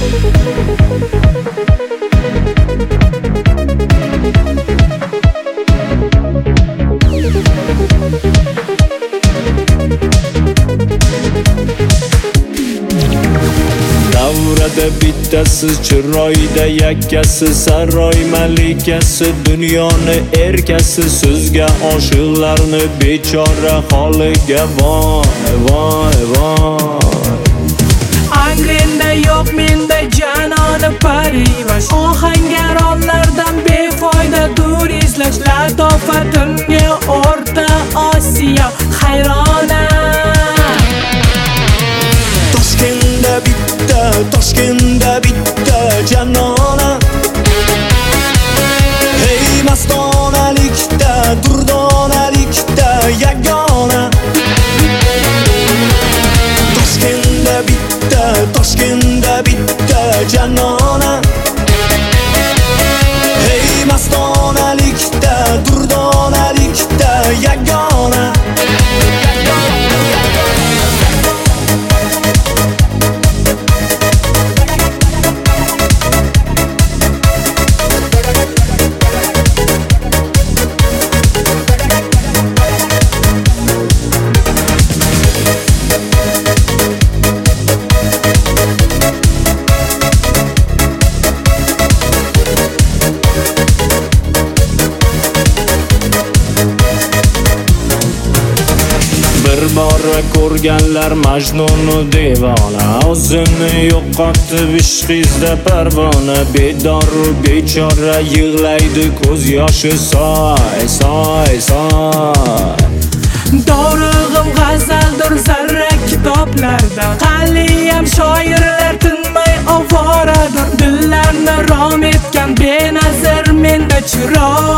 Davrada bittasi, chiroyda yakkasi, saroy malikasi, dunyoni erkasi, sizga oshiqlarni bechora holiga voy voy voy. Angrenda yo'q menda janoni parivash, ohangaronlardan befoyda dur izlash, latofatimga o'rta Osiyo hayrona. Toshkentda bitta janona, hey mastonalikda, durdonalikda yagona. Toshkentda bitta janona, hey mastonalikda, durdonalikda yagona. Bir bora ko'rganlar Majnun devona, o'zini yo'qotib ishqizda parvona, bedor bechora yig'laydi ko'z yoshi soy soy soy. Dorug'im g'azaldir zarra kitoblarda, qaliyam shoirlar tinmay ovoradir, dillarni rom etgan benazir menda chiroy.